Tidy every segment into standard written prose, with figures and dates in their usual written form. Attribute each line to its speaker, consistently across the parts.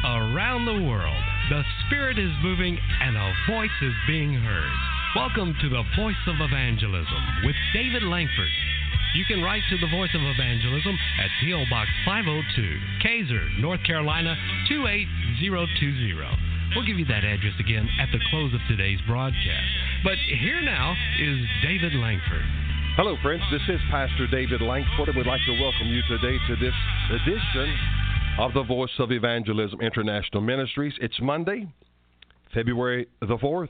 Speaker 1: Around the world, the Spirit is moving and a voice is being heard. Welcome to the Voice of Evangelism with David Langford. You can write to the Voice of Evangelism at P.O. Box 502, Kaiser, North Carolina 28020. We'll give you that address again at the close of today's broadcast. But here now is David Langford.
Speaker 2: Hello, friends. This is Pastor David Langford, and we'd like to welcome you today to this edition of the Voice of Evangelism International Ministries. It's Monday, February the 4th,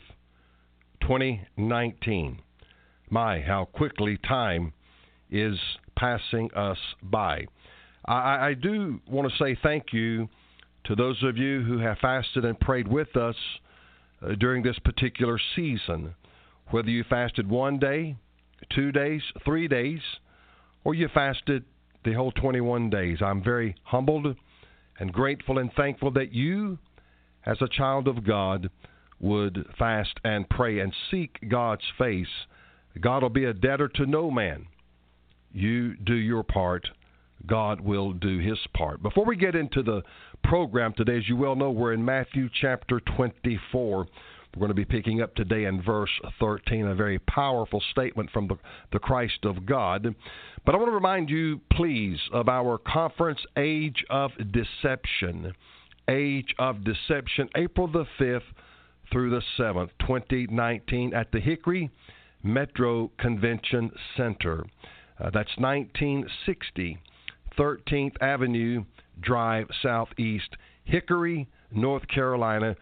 Speaker 2: 2019. My, how quickly time is passing us by. I do want to say thank you to those of you who have fasted and prayed with us during this particular season. Whether you fasted 1 day, 2 days, 3 days, or you fasted the whole 21 days. I'm very humbled and grateful and thankful that you, as a child of God, would fast and pray and seek God's face. God will be a debtor to no man. You do your part, God will do his part. Before we get into the program today, as you well know, we're in Matthew chapter 24. We're going to be picking up today in verse 13, a very powerful statement from the Christ of God. But I want to remind you, please, of our conference, Age of Deception. Age of Deception, April the 5th through the 7th, 2019, at the Hickory Metro Convention Center. That's 1960 13th Avenue Drive Southeast, Hickory, North Carolina,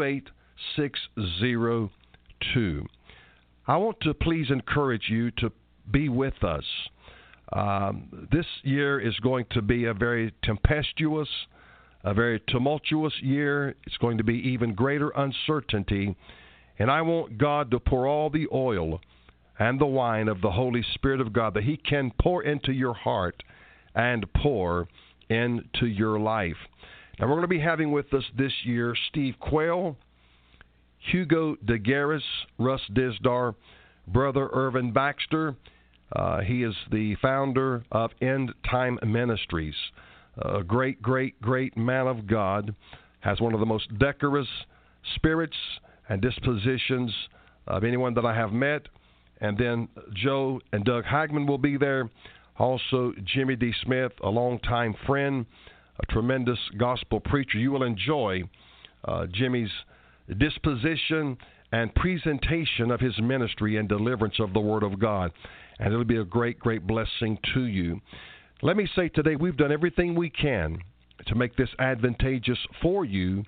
Speaker 2: 28602. I want to please encourage you to be with us. This year is going to be a very tempestuous, a very tumultuous year. It's going to be even greater uncertainty. And I want God to pour all the oil and the wine of the Holy Spirit of God that He can pour into your heart and pour into your life. Now, we're going to be having with us this year Steve Quayle, Hugo DeGaris, Russ Dizdar, Brother Irvin Baxter. He is the founder of End Time Ministries. A great, great, great man of God. Has one of the most decorous spirits and dispositions of anyone that I have met. And then Joe and Doug Hagman will be there. Also, Jimmy D. Smith, a longtime friend, a tremendous gospel preacher. You will enjoy Jimmy's disposition and presentation of his ministry and deliverance of the Word of God. And it'll be a great, great blessing to you. Let me say today, we've done everything we can to make this advantageous for you.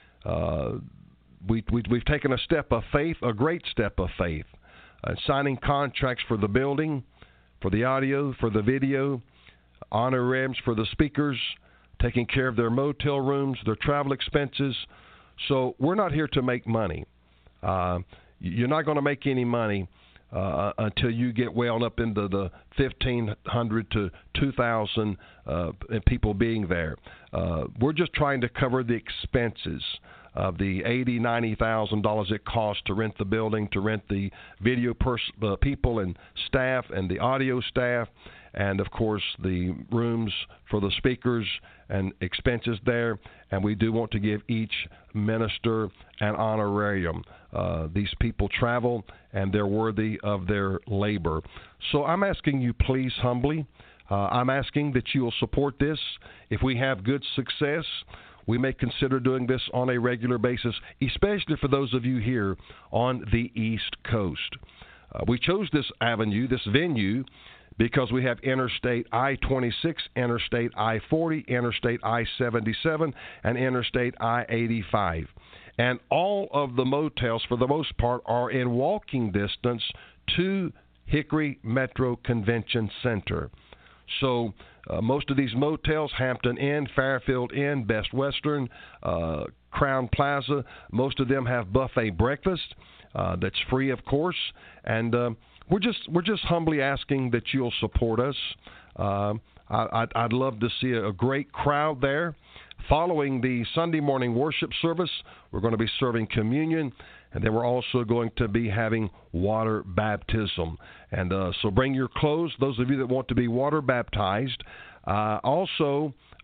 Speaker 2: We've taken a step of faith, a great step of faith, signing contracts for the building, for the audio, for the video, honorariums for the speakers, taking care of their motel rooms, their travel expenses. So we're not here to make money. You're not going to make any money until you get well up into the 1,500 to 2,000 people being there. We're just trying to cover the expenses of the $80,000, $90,000 it costs to rent the building, to rent the video people and staff and the audio staff, and, of course, the rooms for the speakers and expenses there. And we do want to give each minister an honorarium. These people travel, and they're worthy of their labor. So I'm asking you, please, humbly, I'm asking that you will support this. If we have good success, we may consider doing this on a regular basis, especially for those of you here on the East Coast. We chose this avenue, this venue, because we have Interstate I-26, Interstate I-40, Interstate I-77, and Interstate I-85. And all of the motels, for the most part, are in walking distance to Hickory Metro Convention Center. So most of these motels, Hampton Inn, Fairfield Inn, Best Western, Crown Plaza, most of them have buffet breakfast. That's free, of course. And we're just humbly asking that you'll support us. I'd love to see a great crowd there. Following the Sunday morning worship service, we're going to be serving communion, and then we're also going to be having water baptism. And so bring your clothes, those of you that want to be water baptized. Also,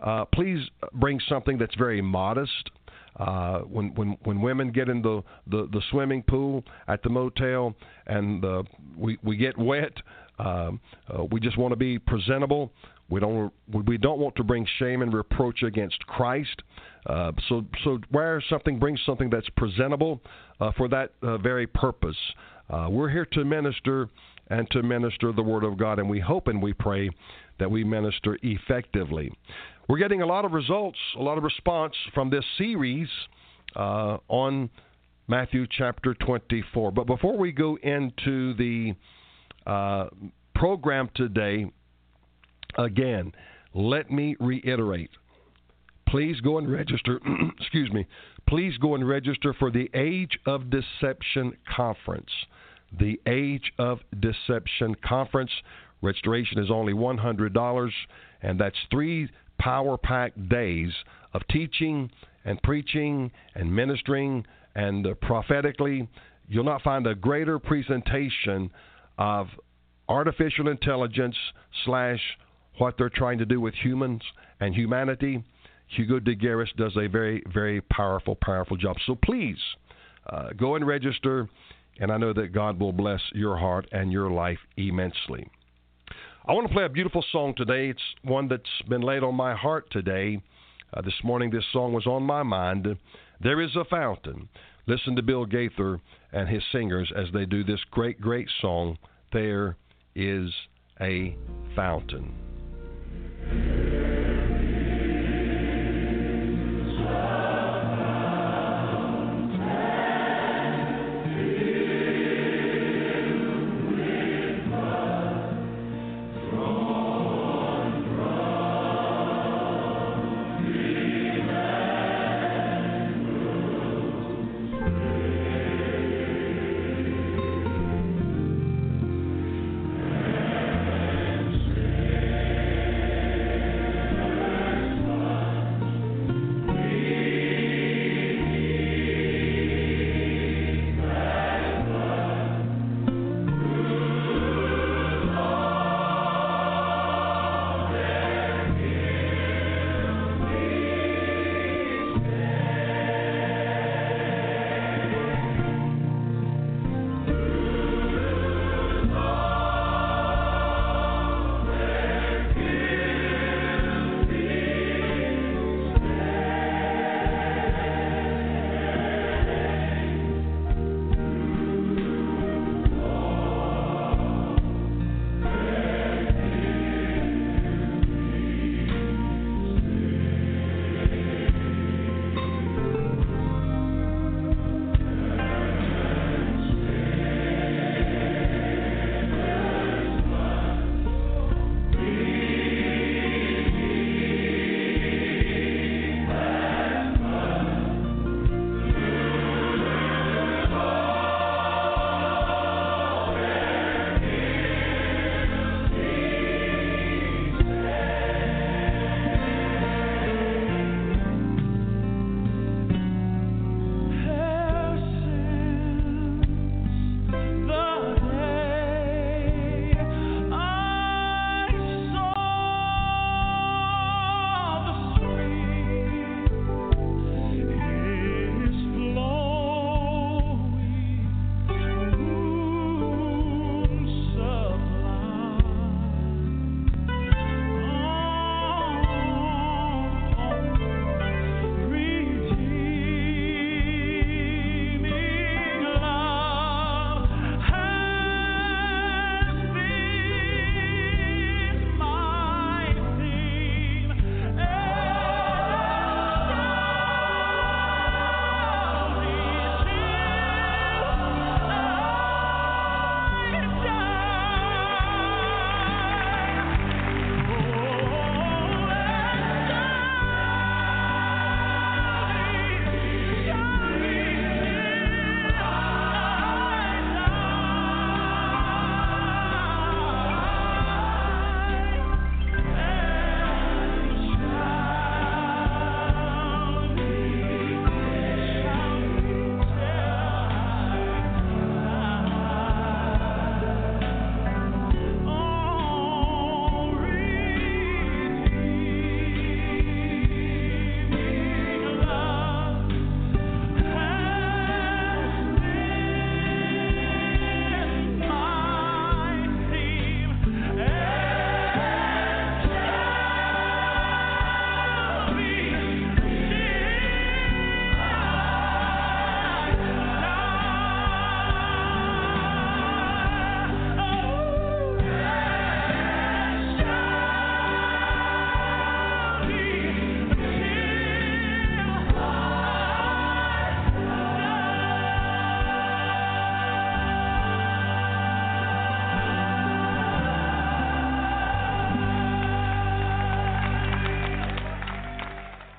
Speaker 2: please bring something that's very modest. When women get in the swimming pool at the motel and we get wet, we just want to be presentable. We don't want to bring shame and reproach against Christ. So bring something that's presentable for that very purpose. We're here to minister and to minister the Word of God, and we hope and we pray that we minister effectively. We're getting a lot of results, a lot of response from this series on Matthew chapter 24. But before we go into the program today, again, let me reiterate. Please go and register. Excuse me. Please go and register for the Age of Deception Conference. The Age of Deception Conference. Registration is only $100, and that's 3 power-packed days of teaching and preaching and ministering and prophetically. You'll not find a greater presentation of artificial intelligence / what they're trying to do with humans and humanity. Hugo de Garis does a very, very powerful job. So please go and register, and I know that God will bless your heart and your life immensely. I want to play a beautiful song today. It's one that's been laid on my heart today. This morning this song was on my mind. There is a fountain. Listen to Bill Gaither and his singers as they do this great, great song, There is a Fountain.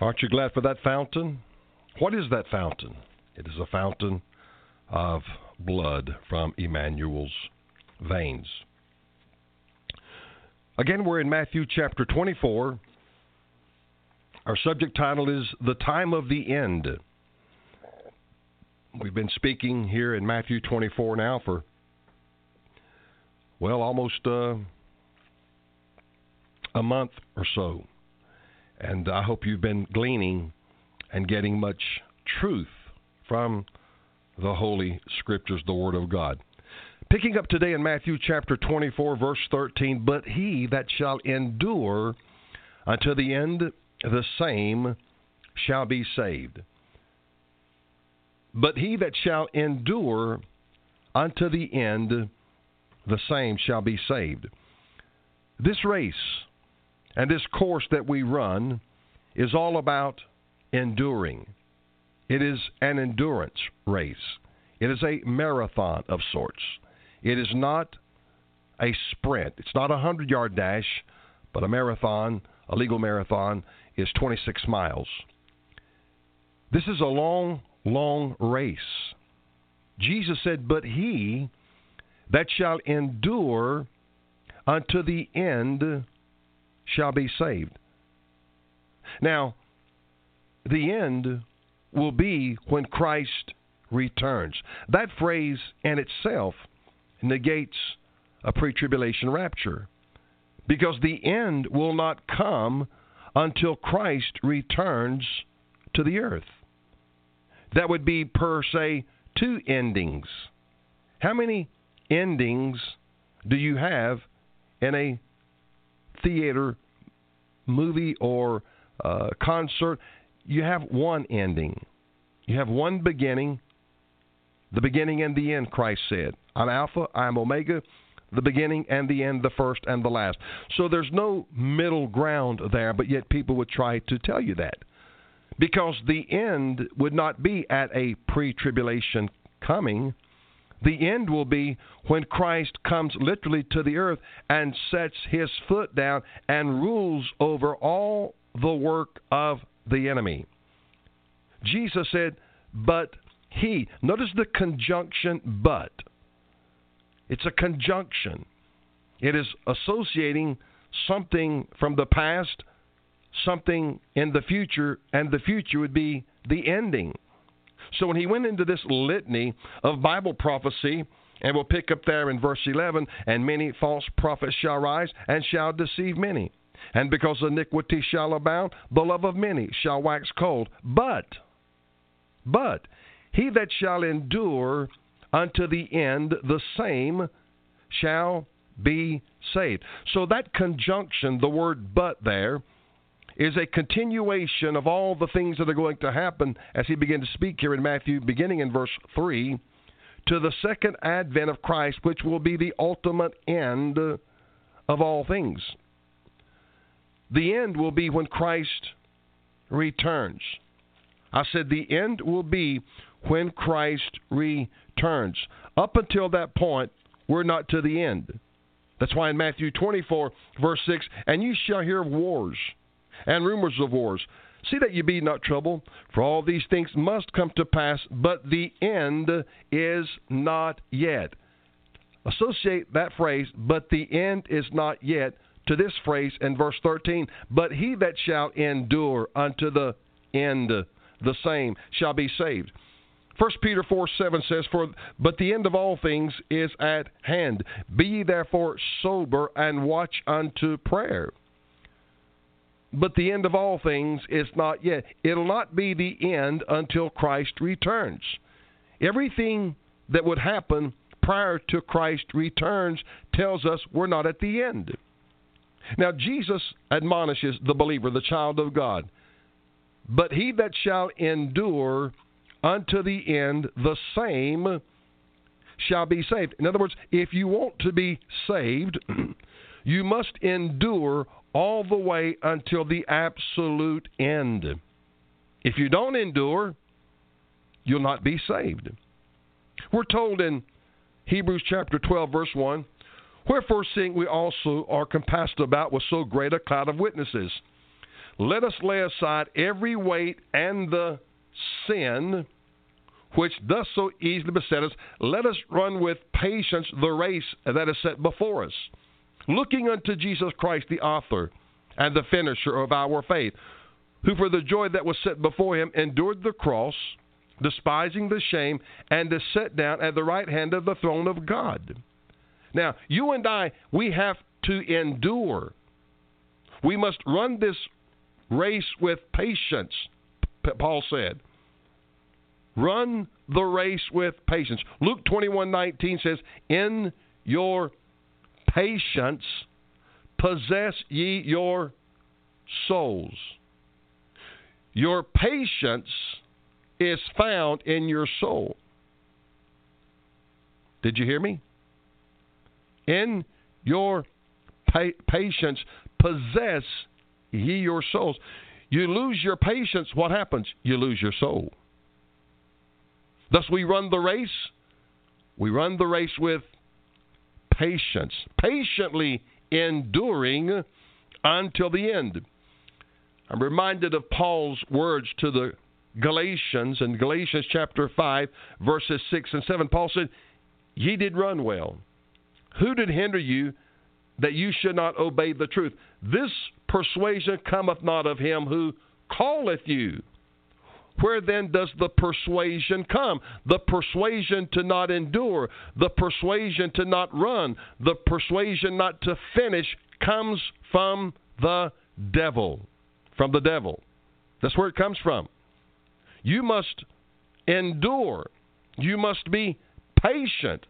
Speaker 2: Aren't you glad for that fountain? What is that fountain? It is a fountain of blood from Emmanuel's veins. Again, we're in Matthew chapter 24. Our subject title is The Time of the End. We've been speaking here in Matthew 24 now for, almost a month or so. And I hope you've been gleaning and getting much truth from the Holy Scriptures, the Word of God. Picking up today in Matthew chapter 24, verse 13, but he that shall endure unto the end, the same shall be saved. But he that shall endure unto the end, the same shall be saved. This race and this course that we run is all about enduring. It is an endurance race. It is a marathon of sorts. It is not a sprint. It's not a 100-yard dash, but a marathon, a legal marathon, is 26 miles. This is a long race. Jesus said, but he that shall endure unto the end shall be saved. Now, the end will be when Christ returns. That phrase in itself negates a pre-tribulation rapture, because the end will not come until Christ returns to the earth. That would be, per se, two endings. How many endings do you have in a theater, movie, or concert? You have one ending. You have one beginning, the beginning and the end, Christ said. I'm Alpha, I'm Omega, the beginning and the end, the first and the last. So there's no middle ground there, but yet people would try to tell you that. Because the end would not be at a pre-tribulation coming. The end will be when Christ comes literally to the earth and sets his foot down and rules over all the work of the enemy. Jesus said, but he. Notice the conjunction, but. It's a conjunction. It is associating something from the past, something in the future, and the future would be the ending. So when he went into this litany of Bible prophecy, and we'll pick up there in verse 11, and many false prophets shall rise and shall deceive many. And because iniquity shall abound, the love of many shall wax cold. But he that shall endure unto the end, the same shall be saved. So that conjunction, the word but there, is a continuation of all the things that are going to happen as he began to speak here in Matthew, beginning in verse 3, to the second advent of Christ, which will be the ultimate end of all things. The end will be when Christ returns. I said the end will be when Christ returns. Up until that point, we're not to the end. That's why in Matthew 24, verse 6, and you shall hear of wars and rumors of wars. See that you be not troubled, for all these things must come to pass, but the end is not yet. Associate that phrase, but the end is not yet, to this phrase in verse 13, but he that shall endure unto the end, the same shall be saved. 1 Peter 4:7 says, but the end of all things is at hand. Be ye therefore sober and watch unto prayer. But the end of all things is not yet. It'll not be the end until Christ returns. Everything that would happen prior to Christ returns tells us we're not at the end. Now, Jesus admonishes the believer, the child of God, but he that shall endure unto the end, the same shall be saved. In other words, if you want to be saved, you must endure all the way until the absolute end. If you don't endure, you'll not be saved. We're told in Hebrews chapter 12, verse 1, wherefore seeing we also are compassed about with so great a cloud of witnesses, let us lay aside every weight and the sin which does so easily beset us. Let us run with patience the race that is set before us, looking unto Jesus Christ, the author and the finisher of our faith, who for the joy that was set before him endured the cross, despising the shame, and is set down at the right hand of the throne of God. Now, you and I, we have to endure. We must run this race with patience, Paul said. Run the race with patience. Luke 21:19 says, in your patience possess ye your souls. Your patience is found in your soul. Did you hear me? In your patience possess ye your souls. You lose your patience, what happens? You lose your soul. Thus we run the race. We run the race with patience, patiently enduring until the end. I'm reminded of Paul's words to the Galatians in Galatians chapter 5, verses 6 and 7. Paul said, ye did run well. Who did hinder you that you should not obey the truth? This persuasion cometh not of him who calleth you. Where then does the persuasion come? The persuasion to not endure, the persuasion to not run, the persuasion not to finish comes from the devil. From the devil. That's where it comes from. You must endure. You must be patient.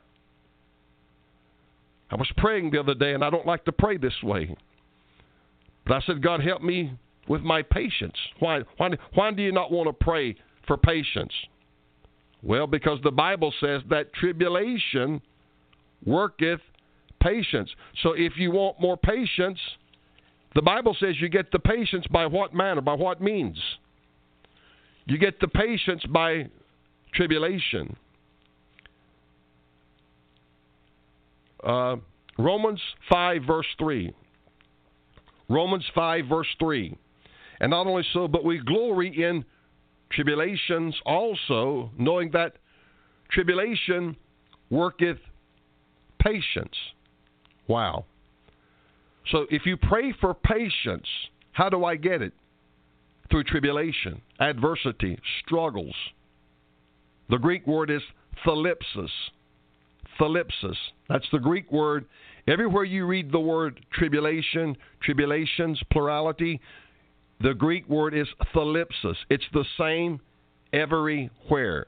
Speaker 2: I was praying the other day, and I don't like to pray this way. But I said, God, help me with my patience. Why do you not want to pray for patience? Well, because the Bible says that tribulation worketh patience. So if you want more patience, the Bible says you get the patience by what manner, by what means? You get the patience by tribulation. Romans 5, verse 3. Romans 5, verse 3. And not only so, but we glory in tribulations also, knowing that tribulation worketh patience. Wow. So if you pray for patience, how do I get it? Through tribulation, adversity, struggles. The Greek word is thalipsis. Thalipsis. That's the Greek word. Everywhere you read the word tribulation, tribulations, plurality, the Greek word is thalipsis. It's the same everywhere.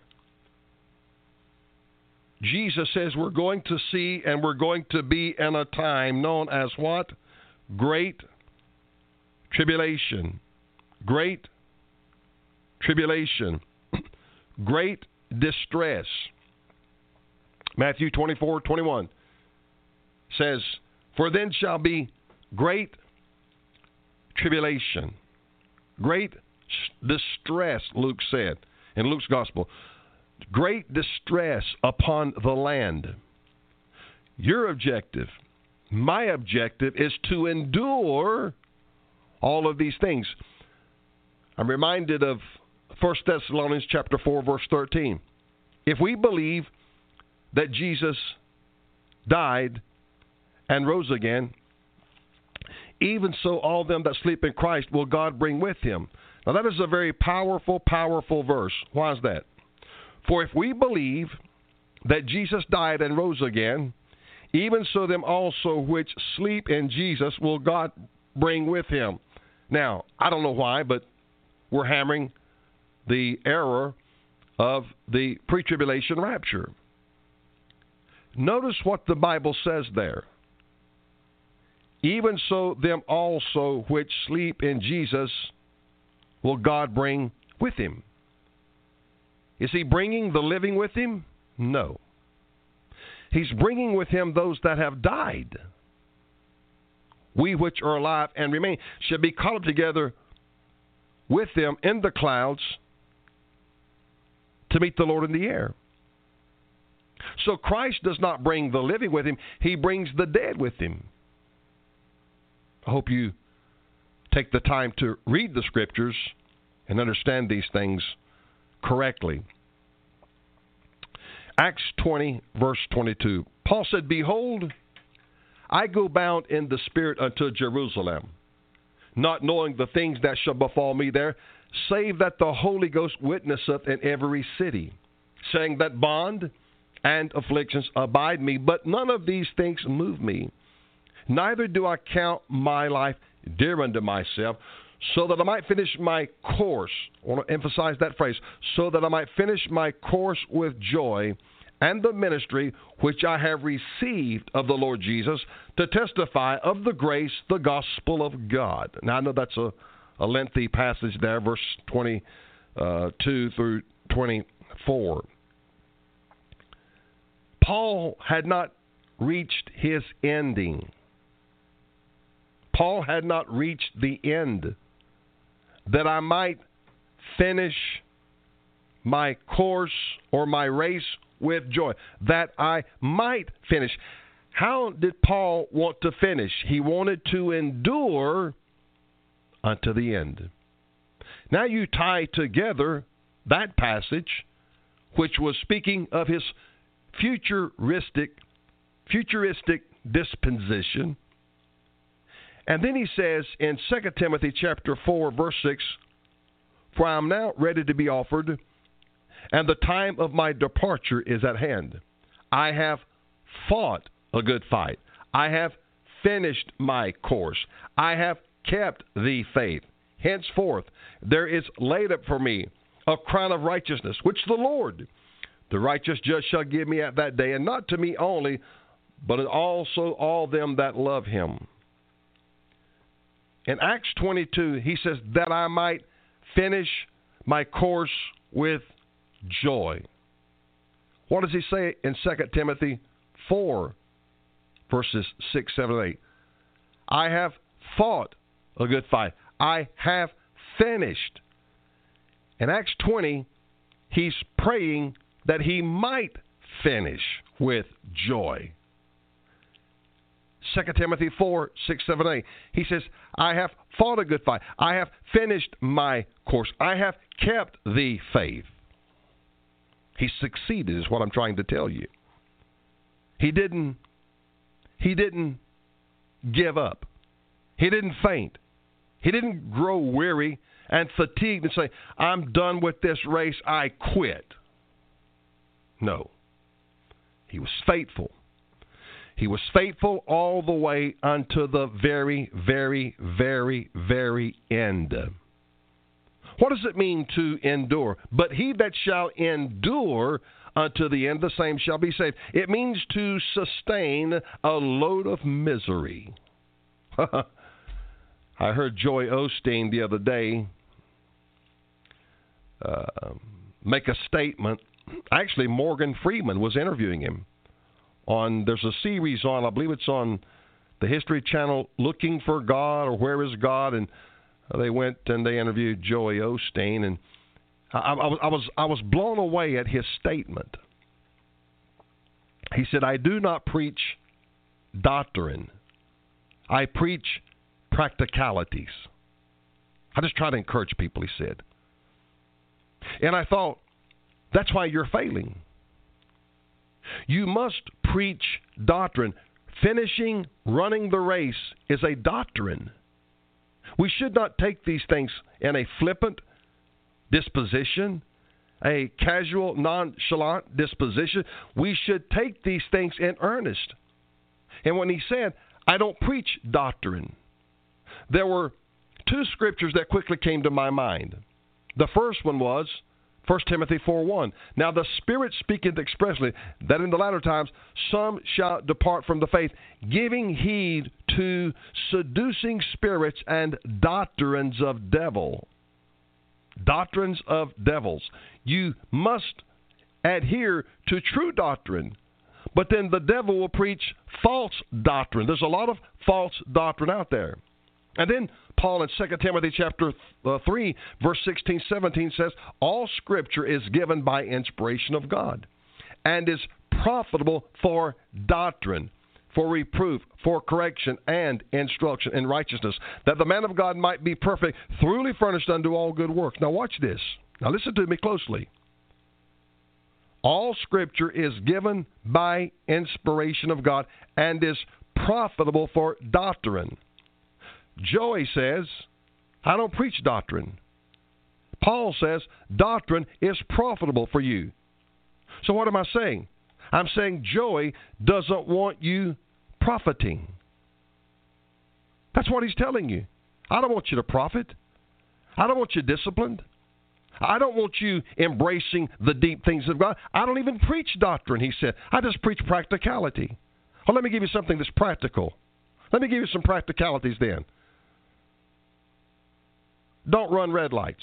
Speaker 2: Jesus says we're going to see and we're going to be in a time known as what? Great tribulation. Great tribulation. Great distress. Matthew 24:21 says, for then shall be great tribulation. Great distress, Luke said in Luke's gospel. Great distress upon the land. Your objective, my objective, is to endure all of these things. I'm reminded of 1 Thessalonians chapter 4, verse 13. If we believe that Jesus died and rose again, even so all them that sleep in Christ will God bring with him. Now that is a very powerful, powerful verse. Why is that? For if we believe that Jesus died and rose again, even so them also which sleep in Jesus will God bring with him. Now, I don't know why, but we're hammering the error of the pre-tribulation rapture. Notice what the Bible says there. Even so them also which sleep in Jesus will God bring with him. Is he bringing the living with him? No. He's bringing with him those that have died. We which are alive and remain shall be caught up together with them in the clouds to meet the Lord in the air. So Christ does not bring the living with him. He brings the dead with him. I hope you take the time to read the Scriptures and understand these things correctly. Acts 20, verse 22. Paul said, "Behold, I go bound in the Spirit unto Jerusalem, not knowing the things that shall befall me there, save that the Holy Ghost witnesseth in every city, saying that bond and afflictions abide me, but none of these things move me. Neither do I count my life dear unto myself, so that I might finish my course." I want to emphasize that phrase, "so that I might finish my course with joy, and the ministry which I have received of the Lord Jesus, to testify of the grace, the gospel of God." Now, I know that's a lengthy passage there, verse 22 through 24. Paul had not reached his ending. Paul had not reached the end, that I might finish my course or my race with joy, that I might finish. How did Paul want to finish? He wanted to endure unto the end. Now you tie together that passage, which was speaking of his futuristic disposition. And then he says in 2 Timothy chapter 4, verse 6, "For I am now ready to be offered, and the time of my departure is at hand. I have fought a good fight. I have finished my course. I have kept the faith. Henceforth there is laid up for me a crown of righteousness, which the Lord, the righteous judge, shall give me at that day, and not to me only, but also all them that love him." In Acts 22, he says, "that I might finish my course with joy." What does he say in 2 Timothy 4, verses 6, 7, and 8? "I have fought a good fight. I have finished." In Acts 20, he's praying that he might finish with joy. 2 Timothy 4, 6, 7, 8. He says, "I have fought a good fight. I have finished my course. I have kept the faith." He succeeded, is what I'm trying to tell you. He didn't give up. He didn't faint. He didn't grow weary and fatigued and say, "I'm done with this race, I quit." No. He was faithful. He was faithful all the way unto the very, very, very, very end. What does it mean to endure? "But he that shall endure unto the end, the same shall be saved." It means to sustain a load of misery. I heard Joy Osteen the other day make a statement. Actually, Morgan Freeman was interviewing him. There's a series on, I believe it's on the History Channel, Looking for God, or Where is God? And they went and they interviewed Joy Osteen, and I was blown away at his statement. He said, "I do not preach doctrine. I preach practicalities." I just try to encourage people, he said. And I thought, that's why you're failing. You must preach doctrine. Finishing, running the race is a doctrine. We should not take these things in a flippant disposition, a casual, nonchalant disposition. We should take these things in earnest. And when he said, "I don't preach doctrine," there were two scriptures that quickly came to my mind. The first one was 1 Timothy 4:1. "Now the Spirit speaketh expressly, that in the latter times some shall depart from the faith, giving heed to seducing spirits and doctrines of devil." Doctrines of devils. You must adhere to true doctrine, but then the devil will preach false doctrine. There's a lot of false doctrine out there. And then Paul in 2 Timothy chapter 3, verse 16, 17 says, "All Scripture is given by inspiration of God, and is profitable for doctrine, for reproof, for correction, and instruction in righteousness, that the man of God might be perfect, thoroughly furnished unto all good works. Now watch this. Now listen to me closely. All Scripture is given by inspiration of God and is profitable for doctrine. Joey says, I don't preach doctrine. Paul says, doctrine is profitable for you. So what am I saying? I'm saying Joey doesn't want you profiting. That's what he's telling you. I don't want you to profit. I don't want you disciplined. I don't want you embracing the deep things of God. I don't even preach doctrine, he said. I just preach practicality. Well, let me give you something that's practical. Let me give you some practicalities then. Don't run red lights.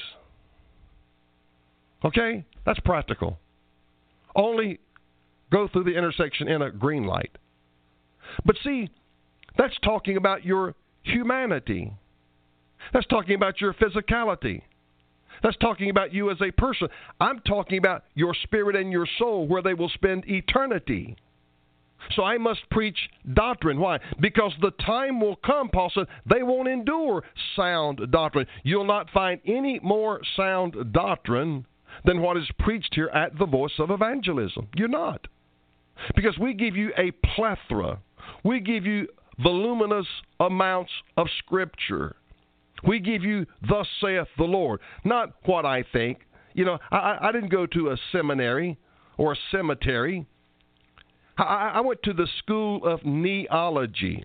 Speaker 2: Okay? That's practical. Only go through the intersection in a green light. But see, that's talking about your humanity. That's talking about your physicality. That's talking about you as a person. I'm talking about your spirit and your soul, where they will spend eternity. So I must preach doctrine. Why? Because the time will come, Paul said, they won't endure sound doctrine. You'll not find any more sound doctrine than what is preached here at the Voice of Evangelism. You're not. Because we give you a plethora. We give you voluminous amounts of Scripture. We give you, thus saith the Lord, not what I think. You know, I didn't go to a seminary or a cemetery. I went to the School of Neology.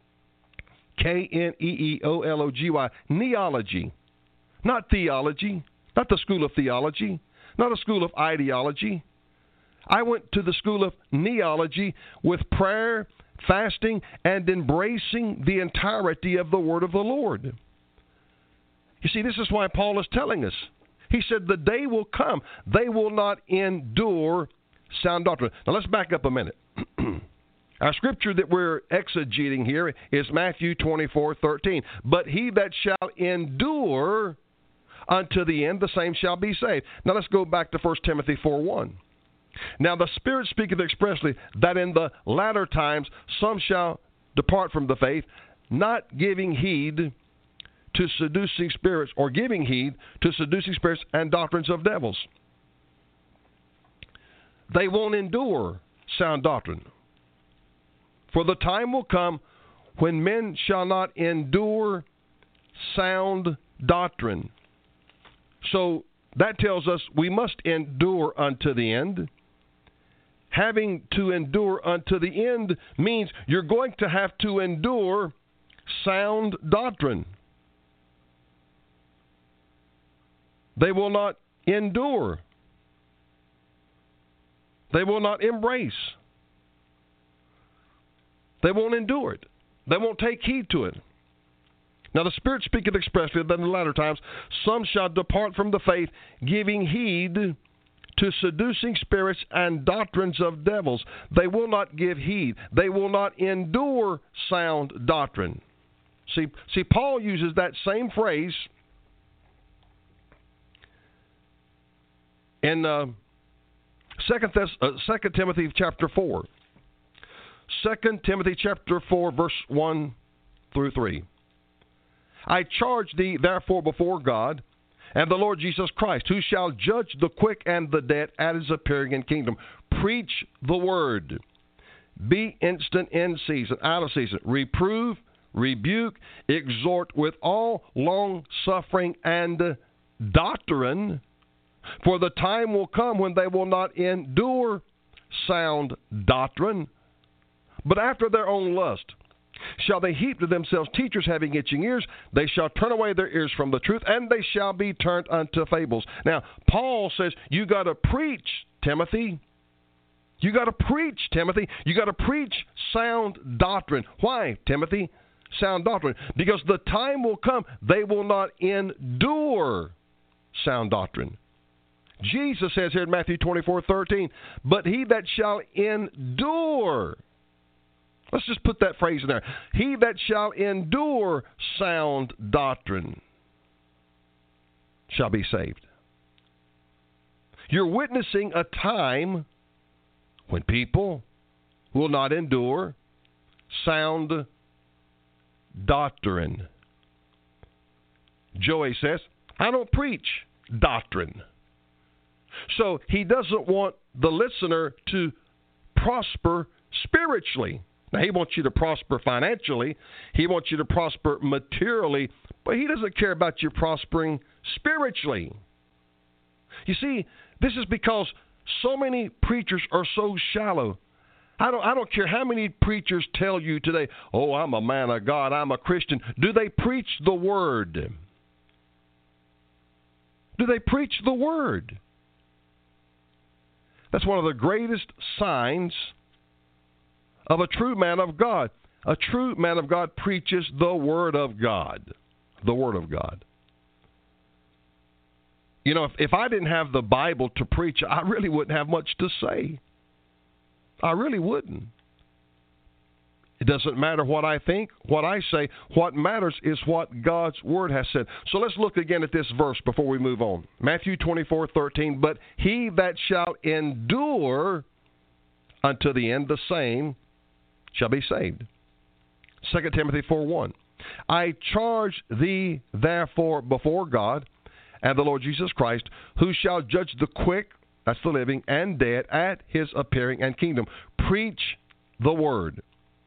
Speaker 2: K-N-E-E-O-L-O-G-Y. Neology. Not theology. Not the School of Theology. Not a school of ideology. I went to the School of Neology with prayer, fasting, and embracing the entirety of the Word of the Lord. You see, this is why Paul is telling us. He said, the day will come. They will not endure sound doctrine. Now, let's back up a minute. Our scripture that we're exegeting here is Matthew 24:13. But he that shall endure unto the end, the same shall be saved. Now, let's go back to 1 Timothy 4:1. Now, the Spirit speaketh expressly that in the latter times some shall depart from the faith, not giving heed to seducing spirits, or giving heed to seducing spirits and doctrines of devils. They won't endure sound doctrine. For the time will come when men shall not endure sound doctrine. So that tells us we must endure unto the end. Having to endure unto the end means you're going to have to endure sound doctrine. They will not endure. They will not embrace. They won't endure it. They won't take heed to it. Now the Spirit speaketh expressly that in the latter times some shall depart from the faith, giving heed to seducing spirits and doctrines of devils. They will not give heed. They will not endure sound doctrine. See, Paul uses that same phrase in 2 Timothy chapter 4. 2 Timothy chapter 4, verse 1 through 3. I charge thee therefore before God and the Lord Jesus Christ, who shall judge the quick and the dead at his appearing in kingdom. Preach the word. Be instant in season, out of season. Reprove, rebuke, exhort with all long-suffering and doctrine. For the time will come when they will not endure sound doctrine, but after their own lust shall they heap to themselves teachers having itching ears. They shall turn away their ears from the truth, and they shall be turned unto fables. Now, Paul says, you got to preach, Timothy. You got to preach, Timothy. You got to preach sound doctrine. Why, Timothy? Sound doctrine. Because the time will come, they will not endure sound doctrine. Jesus says here in Matthew 24:13, but he that shall endure, let's just put that phrase in there, he that shall endure sound doctrine shall be saved. You're witnessing a time when people will not endure sound doctrine. Joey says, I don't preach doctrine. So he doesn't want the listener to prosper spiritually. Now, he wants you to prosper financially. He wants you to prosper materially. But he doesn't care about you prospering spiritually. You see, this is because so many preachers are so shallow. I don't care how many preachers tell you today, oh, I'm a man of God, I'm a Christian. Do they preach the Word? Do they preach the Word? That's one of the greatest signs of a true man of God. A true man of God preaches the Word of God. The Word of God. You know, if I didn't have the Bible to preach, I really wouldn't have much to say. I really wouldn't. It doesn't matter what I think, what I say. What matters is what God's Word has said. So let's look again at this verse before we move on. Matthew 24:13. But he that shall endure unto the end, the same shall be saved. 2 Timothy 4:1. I charge thee therefore before God and the Lord Jesus Christ, who shall judge the quick, that's the living, and dead at his appearing and kingdom. Preach the word.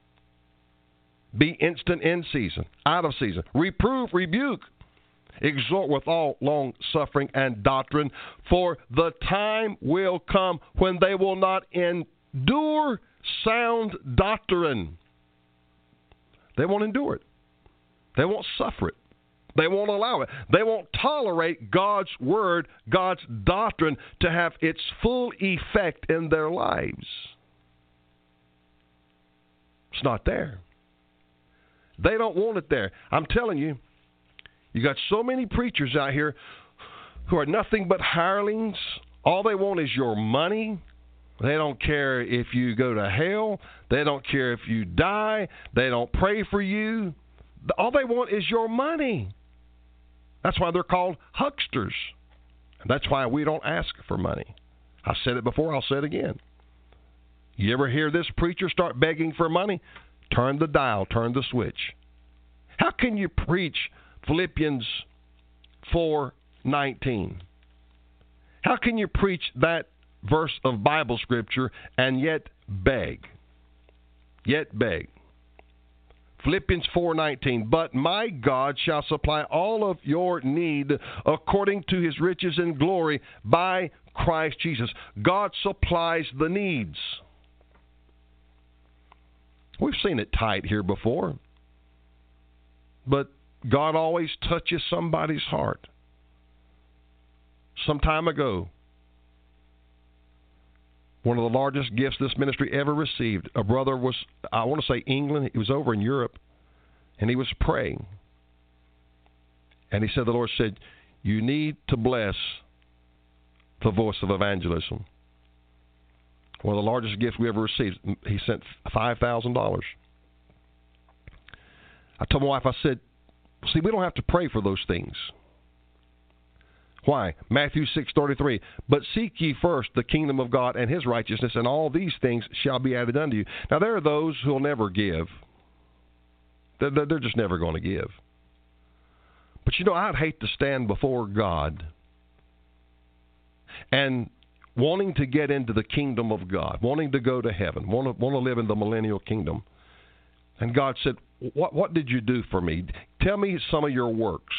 Speaker 2: Be instant in season, out of season. Reprove, rebuke, exhort with all long suffering and doctrine, for the time will come when they will not endure sound doctrine. They won't endure it. They won't suffer it. They won't allow it. They won't tolerate God's word, God's doctrine, to have its full effect in their lives. It's not there. They don't want it there. I'm telling you, you got so many preachers out here who are nothing but hirelings. All they want is your money. They don't care if you go to hell. They don't care if you die. They don't pray for you. All they want is your money. That's why they're called hucksters. That's why we don't ask for money. I said it before, I'll say it again. You ever hear this preacher start begging for money? Turn the dial, turn the switch. How can you preach Philippians 4:19? How can you preach that verse of Bible scripture and yet beg? Yet beg. Philippians 4:19, but my God shall supply all of your need according to his riches and glory by Christ Jesus. God supplies the needs. We've seen it tight here before, but God always touches somebody's heart. Some time ago, one of the largest gifts this ministry ever received, a brother was, I want to say England, he was over in Europe, and he was praying. And he said, the Lord said, you need to bless the Voice of Evangelism. One of the largest gifts we ever received. He sent $5,000. I told my wife, I said, see, we don't have to pray for those things. Why? Matthew 6:33. But seek ye first the kingdom of God and his righteousness, and all these things shall be added unto you. Now, there are those who will never give. They're just never going to give. But, you know, I'd hate to stand before God and wanting to get into the kingdom of God, wanting to go to heaven, want to live in the millennial kingdom. And God said, what did you do for me? Tell me some of your works.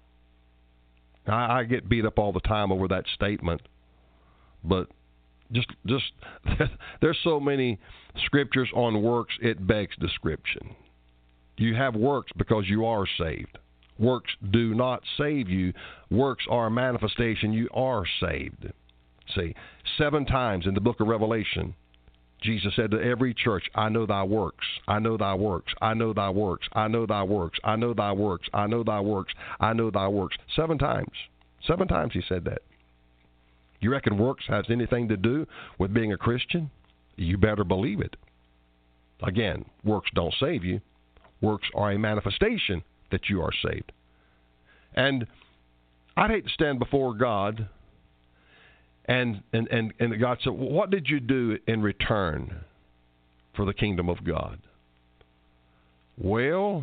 Speaker 2: I get beat up all the time over that statement, but just there's so many scriptures on works, it begs description. You have works because you are saved. Works do not save you. Works are a manifestation. You are saved. See, 7 times in the book of Revelation, Jesus said to every church, I know thy works, I know thy works, I know thy works, I know thy works, I know thy works, I know thy works, I know thy works. 7 times. 7 times he said that. You reckon works has anything to do with being a Christian? You better believe it. Again, works don't save you. Works are a manifestation that you are saved. And I'd hate to stand before God and God said, what did you do in return for the kingdom of God? Well,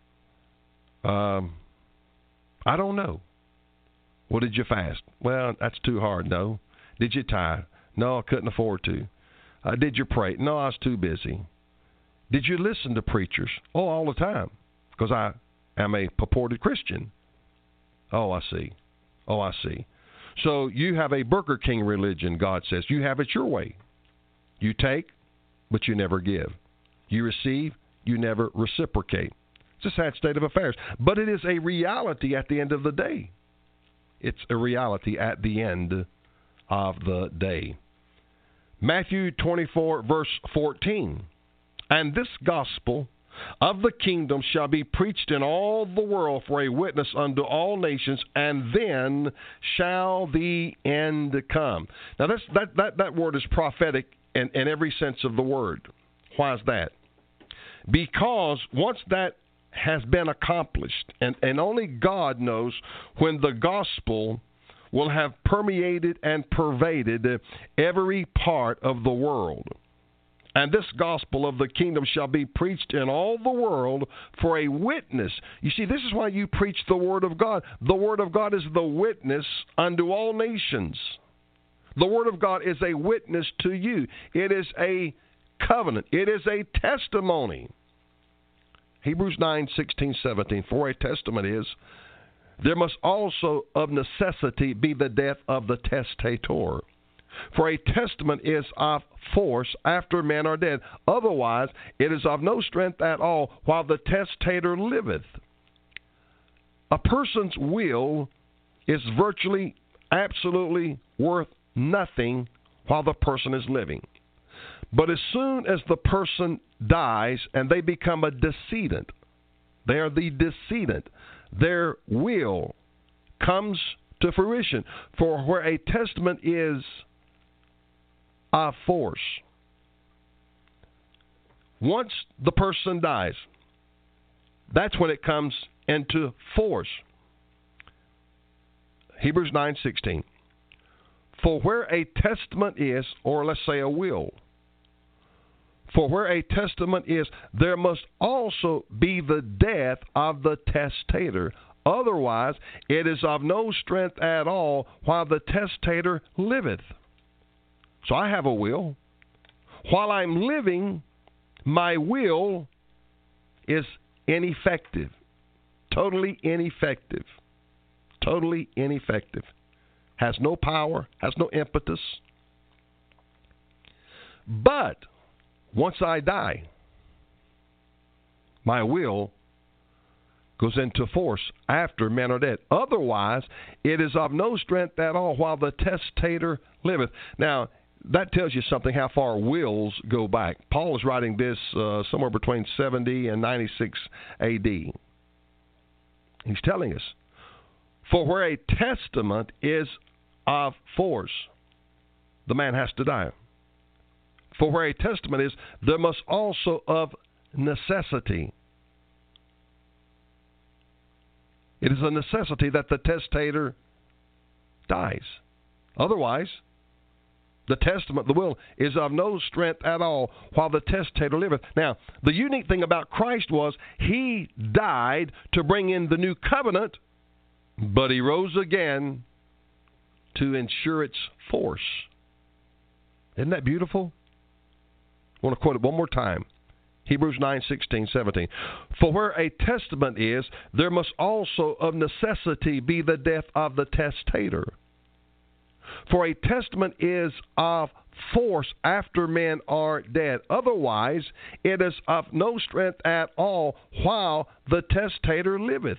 Speaker 2: I don't know. Well, did you fast? Well, that's too hard. No. Did you tithe? No, I couldn't afford to. Did you pray? No, I was too busy. Did you listen to preachers? Oh, all the time, because I am a purported Christian. Oh, I see. So you have a Burger King religion, God says. You have it your way. You take, but you never give. You receive, you never reciprocate. It's a sad state of affairs. But it is a reality at the end of the day. It's a reality at the end of the day. Matthew 24, verse 14. And this gospel of the kingdom shall be preached in all the world for a witness unto all nations, and then shall the end come. Now, that word is prophetic in every sense of the word. Why is that? Because once that has been accomplished, and only God knows when the gospel will have permeated and pervaded every part of the world. And this gospel of the kingdom shall be preached in all the world for a witness. You see, this is why you preach the Word of God. The Word of God is the witness unto all nations. The Word of God is a witness to you. It is a covenant. It is a testimony. Hebrews 9:16-17. For a testament is, there must also of necessity be the death of the testator. For a testament is of force after men are dead. Otherwise, it is of no strength at all while the testator liveth. A person's will is virtually, absolutely worth nothing while the person is living. But as soon as the person dies and they become a decedent, they are the decedent, their will comes to fruition. For where a testament is of force, once the person dies, that's when it comes into force. Hebrews 9:16. For where a testament is, or let's say a will, for where a testament is, there must also be the death of the testator. Otherwise, it is of no strength at all while the testator liveth. So I have a will. While I'm living, my will is ineffective. Totally ineffective. Totally ineffective. Has no power, has no impetus. But once I die, my will goes into force after men are dead. Otherwise, it is of no strength at all while the testator liveth. Now, that tells you something how far wills go back. Paul is writing this somewhere between 70 and 96 A.D. He's telling us, for where a testament is of force, the man has to die. For where a testament is, there must also of necessity. It is a necessity that the testator dies. Otherwise, the testament, the will, is of no strength at all while the testator liveth. Now, the unique thing about Christ was he died to bring in the new covenant, but he rose again to ensure its force. Isn't that beautiful? I want to quote it one more time. Hebrews 9:16-17. For where a testament is, there must also of necessity be the death of the testator. For a testament is of force after men are dead. Otherwise, it is of no strength at all while the testator liveth.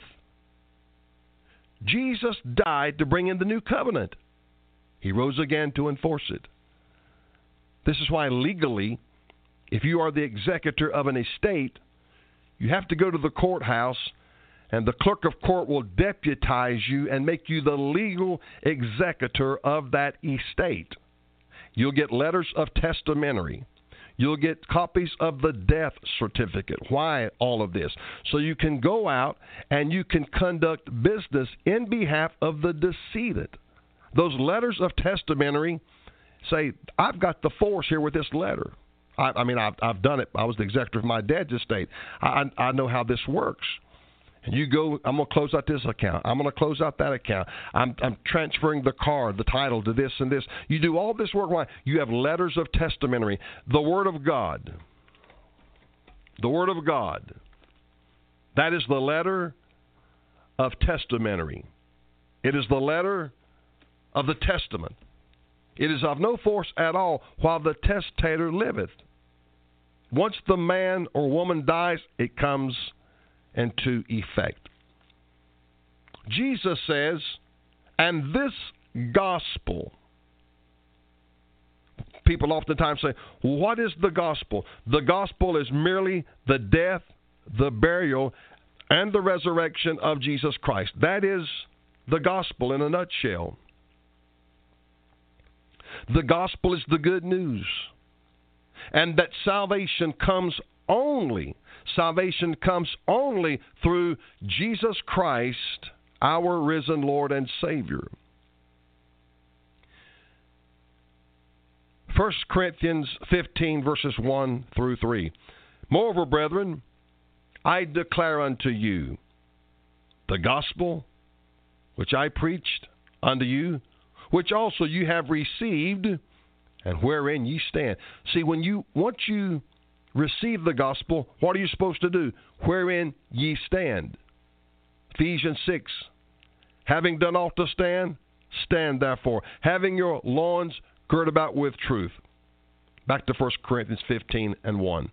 Speaker 2: Jesus died to bring in the new covenant. He rose again to enforce it. This is why legally, if you are the executor of an estate, you have to go to the courthouse, and the clerk of court will deputize you and make you the legal executor of that estate. You'll get letters of testamentary. You'll get copies of the death certificate. Why all of this? So you can go out and you can conduct business in behalf of the decedent. Those letters of testamentary say, I've got the force here with this letter. I've done it. I was the executor of my dad's estate. I know how this works. And you go, I'm going to close out this account. I'm going to close out that account. I'm transferring the car, the title to this and this. You do all this work. Why? You have letters of testimony. The Word of God. The Word of God. That is the letter of testimony. It is the letter of the testament. It is of no force at all while the testator liveth. Once the man or woman dies, it comes into effect. Jesus says, and this gospel. People oftentimes say, what is the gospel? The gospel is merely the death, the burial, and the resurrection of Jesus Christ. That is the gospel in a nutshell. The gospel is the good news. And that salvation comes only through Jesus Christ, our risen Lord and Savior. 1 Corinthians 15, verses 1 through 3. Moreover, brethren, I declare unto you the gospel which I preached unto you, which also you have received, and wherein ye stand. See, once you receive the gospel, what are you supposed to do? Wherein ye stand. Ephesians 6. Having done all to stand, stand therefore. Having your loins girt about with truth. Back to 1 Corinthians 15 and 1.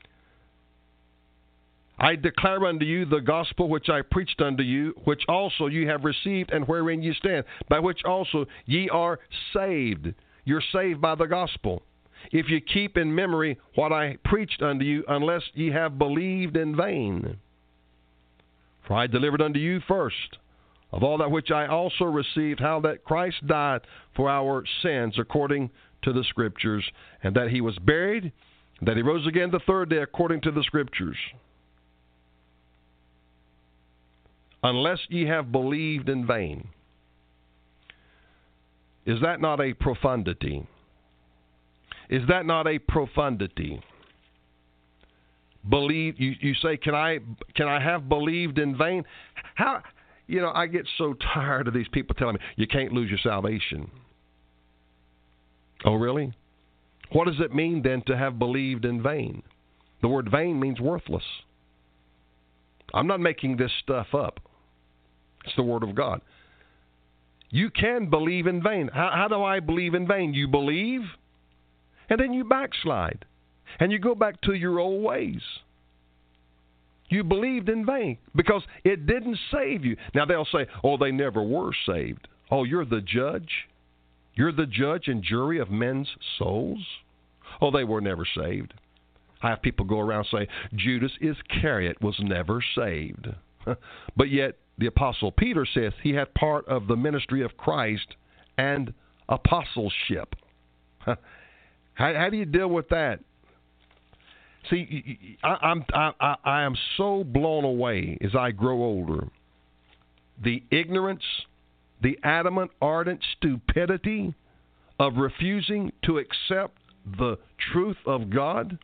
Speaker 2: I declare unto you the gospel which I preached unto you, which also you have received, and wherein ye stand, by which also ye are saved. You're saved by the gospel. If you keep in memory what I preached unto you, unless ye have believed in vain. For I delivered unto you first of all that which I also received, how that Christ died for our sins according to the Scriptures, and that he was buried, and that he rose again the third day according to the Scriptures. Unless ye have believed in vain. Is that not a profundity? Is that not a profundity? Believe, you say, can I have believed in vain? How, I get so tired of these people telling me you can't lose your salvation. Oh, really? What does it mean then to have believed in vain? The word vain means worthless. I'm not making this stuff up. It's the Word of God. You can believe in vain. How do I believe in vain? You believe, and then you backslide, and you go back to your old ways. You believed in vain because it didn't save you. Now they'll say, oh, they never were saved. Oh, you're the judge? You're the judge and jury of men's souls? Oh, they were never saved. I have people go around and say, Judas Iscariot was never saved. But yet, the Apostle Peter says he had part of the ministry of Christ and apostleship. How do you deal with that? See, I am so blown away as I grow older. The ignorance, the adamant, ardent stupidity of refusing to accept the truth of God.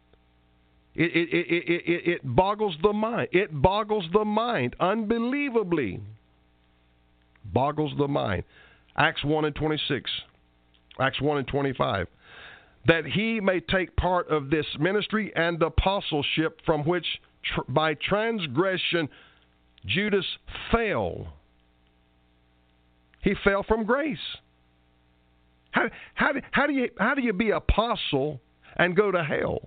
Speaker 2: It boggles the mind. It boggles the mind. Unbelievably. Boggles the mind. Acts 1 and 26. Acts 1 and 25. That he may take part of this ministry and apostleship from which by transgression Judas fell. He fell from grace. How do you be apostle and go to hell?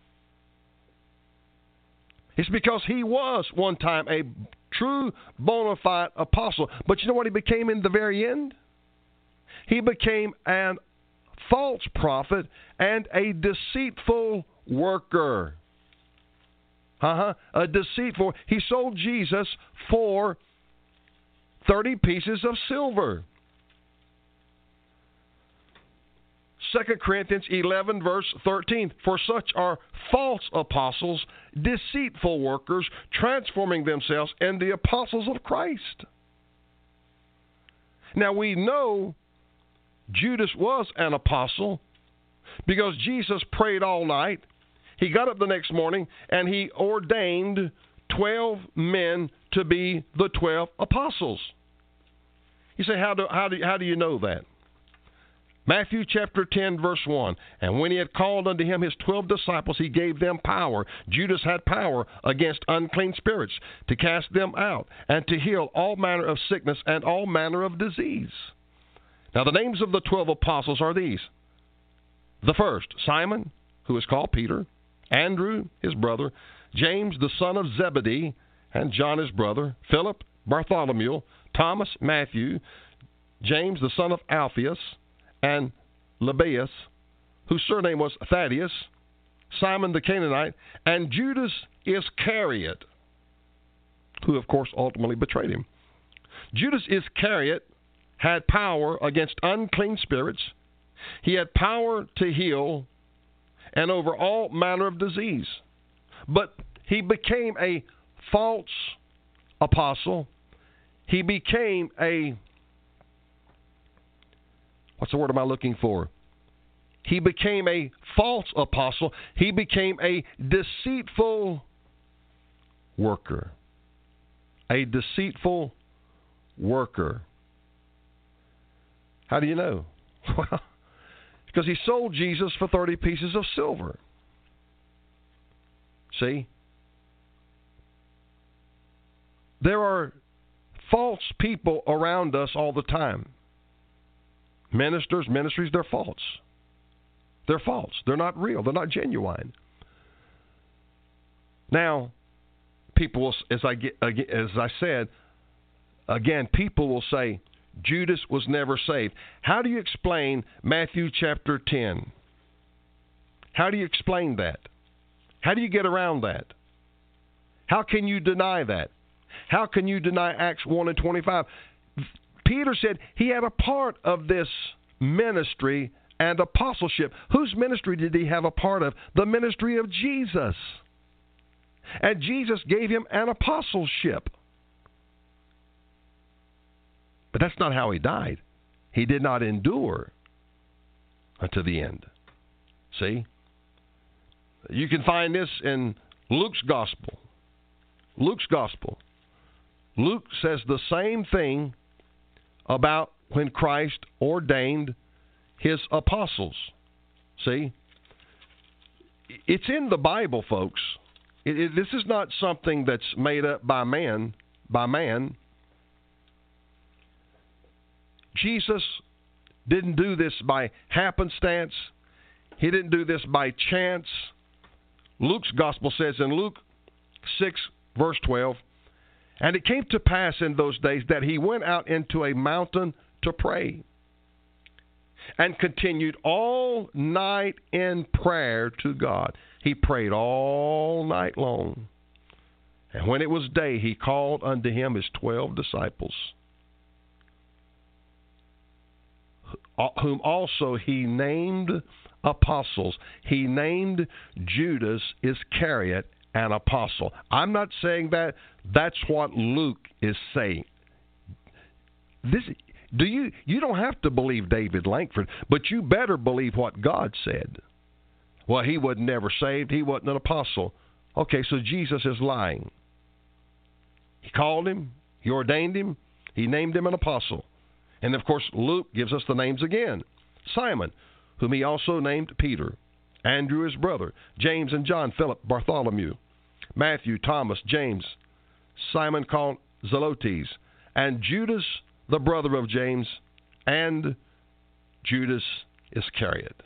Speaker 2: It's because he was one time a true bona fide apostle. But you know what he became in the very end? He became an false prophet and a deceitful worker. A deceitful. He sold Jesus for 30 pieces of silver. 2 Corinthians 11, verse 13. For such are false apostles, deceitful workers, transforming themselves into the apostles of Christ. Now we know Judas was an apostle, Because Jesus prayed all night. He got up the next morning and he ordained 12 men to be the 12 apostles. You say, how do you know that? Matthew chapter 10, verse 1. And when he had called unto him his 12 disciples, he gave them power. Judas had power against unclean spirits to cast them out and to heal all manner of sickness and all manner of disease. Now the names of the 12 apostles are these. The first, Simon, who is called Peter, Andrew, his brother, James, the son of Zebedee, and John, his brother, Philip, Bartholomew, Thomas, Matthew, James, the son of Alphaeus, and Lebbaeus, whose surname was Thaddeus, Simon the Canaanite, and Judas Iscariot, who, of course, ultimately betrayed him. Judas Iscariot had power against unclean spirits. He had power to heal and over all manner of disease. But he became a false apostle. He became a, what's the word am I looking for? He became a false apostle. He became a deceitful worker. A deceitful worker. How do you know? Well, because he sold Jesus for 30 pieces of silver. See? There are false people around us all the time. Ministries, they're false. They're false. They're not real. They're not genuine. Now, people will, as I said, again, people will say, Judas was never saved. How do you explain Matthew chapter 10? How do you explain that? How do you get around that? How can you deny that? How can you deny Acts 1 and 25? Peter said he had a part of this ministry and apostleship. Whose ministry did he have a part of? The ministry of Jesus. And Jesus gave him an apostleship. But that's not how he died. He did not endure unto the end. See? You can find this in Luke's gospel. Luke's gospel. Luke says the same thing about when Christ ordained his apostles. See? It's in the Bible, folks. This is not something that's made up by man. Jesus didn't do this by happenstance. He didn't do this by chance. Luke's gospel says in Luke 6, verse 12, and it came to pass in those days that he went out into a mountain to pray and continued all night in prayer to God. He prayed all night long. And when it was day, he called unto him his 12 disciples, whom also he named apostles. He named Judas Iscariot an apostle. I'm not saying that. That's what Luke is saying. You don't have to believe David Langford, but you better believe what God said. Well, he was never saved. He wasn't an apostle. Okay, so Jesus is lying. He called him. He ordained him. He named him an apostle. And, of course, Luke gives us the names again. Simon, whom he also named Peter. Andrew, his brother. James and John, Philip, Bartholomew. Matthew, Thomas, James. Simon called Zelotes. And Judas, the brother of James. And Judas Iscariot.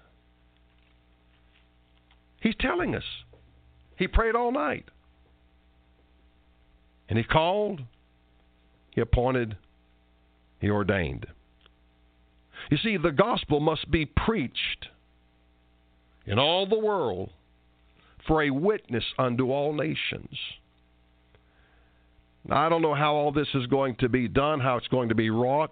Speaker 2: He's telling us. He prayed all night. And he called. He appointed. He ordained. You see, the gospel must be preached in all the world for a witness unto all nations. Now, I don't know how all this is going to be done, how it's going to be wrought,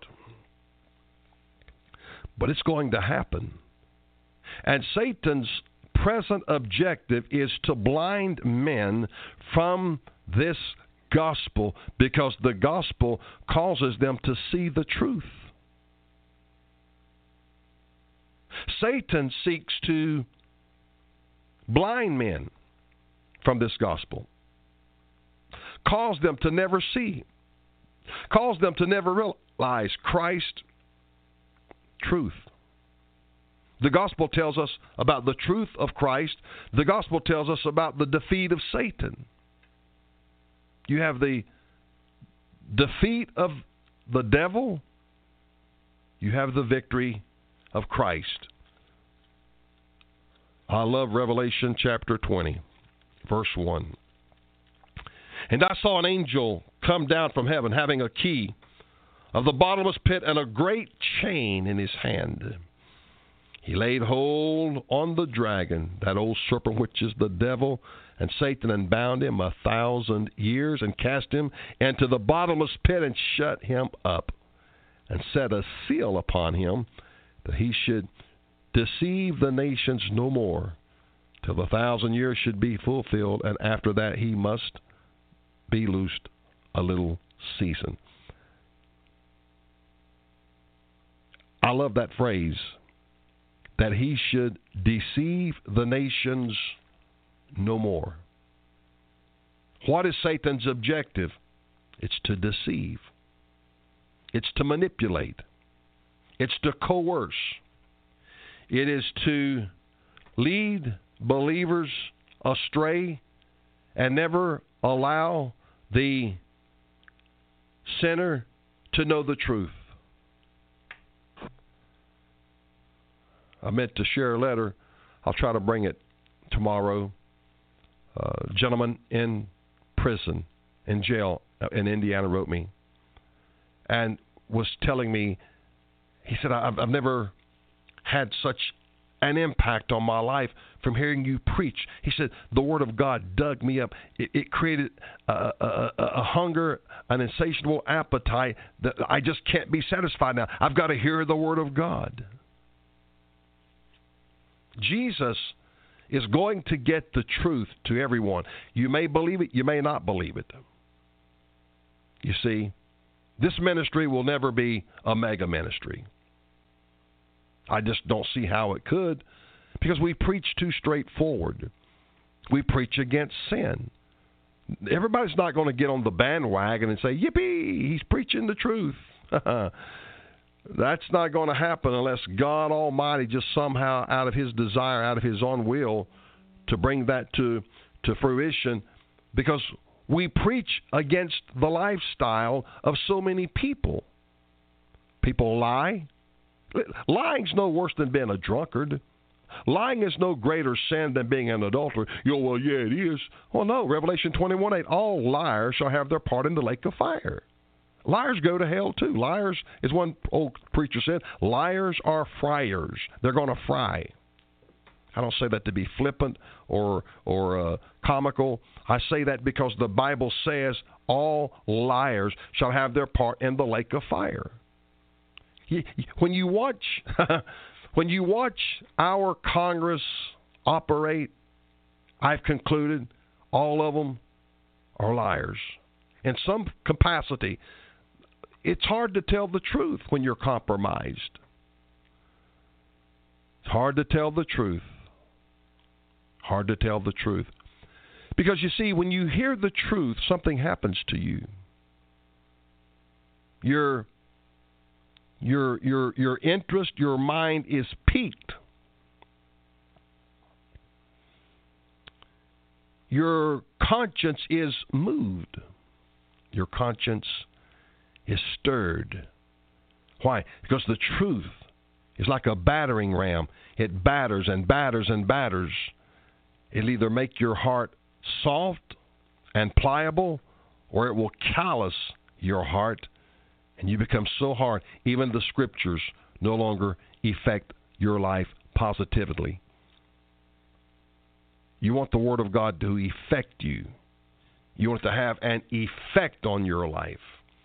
Speaker 2: but it's going to happen. And Satan's present objective is to blind men from this gospel, because the gospel causes them to see the truth. Satan seeks to blind men from this gospel, cause them to never see, cause them to never realize Christ's truth. The gospel tells us about the truth of Christ. The gospel tells us about the defeat of Satan. You have the defeat of the devil. You have the victory of Christ. I love Revelation chapter 20, verse 1. And I saw an angel come down from heaven, having a key of the bottomless pit and a great chain in his hand. He laid hold on the dragon, that old serpent which is the devil and Satan, and bound him 1,000 years, and cast him into the bottomless pit, and shut him up, and set a seal upon him, that he should deceive the nations no more, till the 1,000 years should be fulfilled, and after that he must be loosed a little season. I love that phrase, that he should deceive the nations no more. What is Satan's objective? It's to deceive. It's to manipulate. It's to coerce. It is to lead believers astray and never allow the sinner to know the truth. I meant to share a letter. I'll try to bring it tomorrow. A gentleman in prison, in jail in Indiana, wrote me and was telling me, he said, I've never had such an impact on my life from hearing you preach. He said, the Word of God dug me up. It created a hunger, an insatiable appetite that I just can't be satisfied now. I've got to hear the Word of God. Jesus is going to get the truth to everyone. You may believe it, you may not believe it. You see, this ministry will never be a mega ministry. I just don't see how it could, because we preach too straightforward. We preach against sin. Everybody's not going to get on the bandwagon and say, yippee, he's preaching the truth. That's not going to happen unless God Almighty just somehow, out of his desire, out of his own will, to bring that to fruition, because we preach against the lifestyle of so many people. People lie. Lying's no worse than being a drunkard. Lying is no greater sin than being an adulterer. Well, yeah, it is. Well, no, Revelation 21:8, all liars shall have their part in the lake of fire. Liars go to hell too. Liars, as one old preacher said, liars are friars. They're going to fry. I don't say that to be flippant or comical. I say that because the Bible says all liars shall have their part in the lake of fire. When you watch our Congress operate, I've concluded all of them are liars in some capacity. It's hard to tell the truth when you're compromised. It's hard to tell the truth. Hard to tell the truth. Because you see, when you hear the truth, something happens to you. Your interest, your mind is piqued. Your conscience is moved. Your conscience is stirred. Why? Because the truth is like a battering ram. It batters and batters and batters. It'll either make your heart soft and pliable, or it will callous your heart, and you become so hard, even the Scriptures no longer affect your life positively. You want the Word of God to affect you. You want it to have an effect on your life.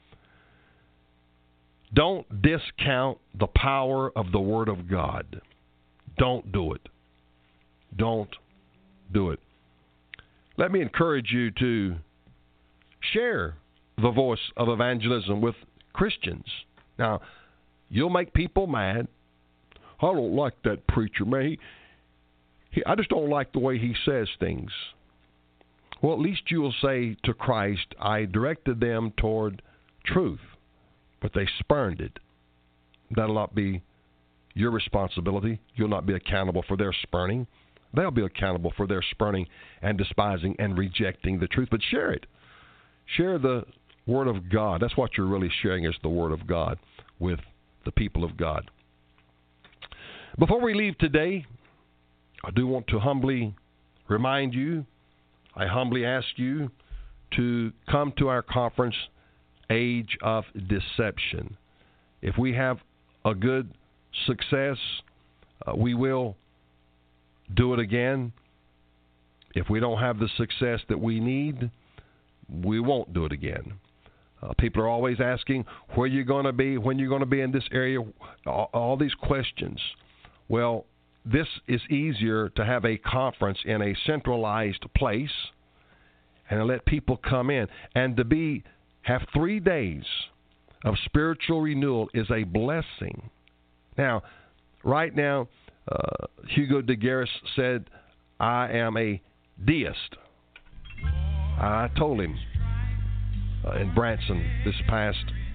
Speaker 2: Don't discount the power of the Word of God. Don't do it. Don't do it. Let me encourage you to share the voice of evangelism with Christians. Now, you'll make people mad. I don't like that preacher, man. I just don't like the way he says things. Well, at least you will say to Christ, I directed them toward truth, but they spurned it. That'll not be your responsibility. You'll not be accountable for their spurning. They'll be accountable for their spurning and despising and rejecting the truth. But share it. Share the Word of God. That's what you're really sharing, is the Word of God with the people of God. Before we leave today, I do want to humbly remind you, I humbly ask you to come to our conference, Age of Deception. If we have a good success, we will do it again. If we don't have the success that we need, we won't do it again. People are always asking, where you're going to be, when you're going to be in this area, all these questions. Well, this is easier to have a conference in a centralized place and let people come in. And to have 3 days of spiritual renewal is a blessing. Now, right now, Hugo de Garis said, I am a deist. I told him in Branson this past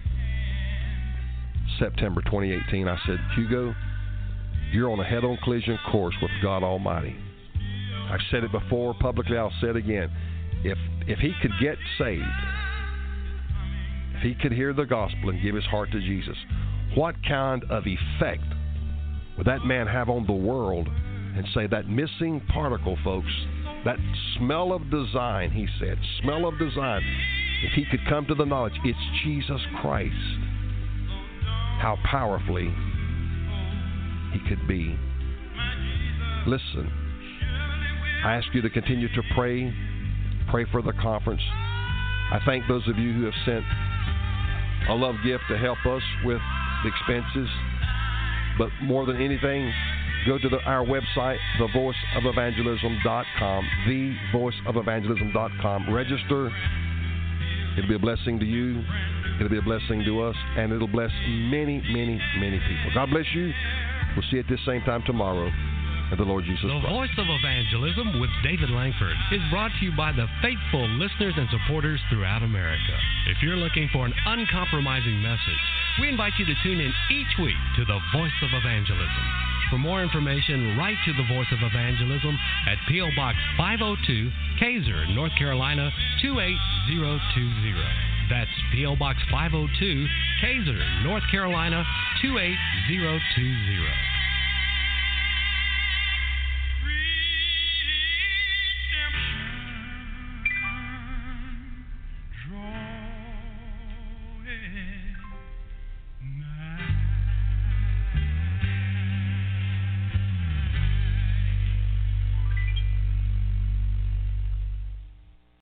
Speaker 2: September 2018, I said, Hugo, you're on a head-on collision course with God Almighty. I've said it before publicly, I'll say it again. If he could get saved, if he could hear the gospel and give his heart to Jesus, what kind of effect would that man have on the world? And say that missing particle, folks, that smell of design, he said, smell of design, if he could come to the knowledge it's Jesus Christ, how powerfully he could be. Listen, I ask you to continue to pray for the conference. I thank those of you who have sent a love gift to help us with the expenses. But more than anything, go to our website, thevoiceofevangelism.com, thevoiceofevangelism.com. Register. It'll be a blessing to you. It'll be a blessing to us. And it'll bless many, many, many people. God bless you. We'll see you at this same time tomorrow. And the Lord Jesus Christ.
Speaker 1: The Voice of Evangelism with David Langford is brought to you by the faithful listeners and supporters throughout America. If you're looking for an uncompromising message, we invite you to tune in each week to the Voice of Evangelism. For more information, write to the Voice of Evangelism at P.O. Box 502, Kaiser, North Carolina 28020. That's P.O. Box 502, Kaiser, North Carolina 28020.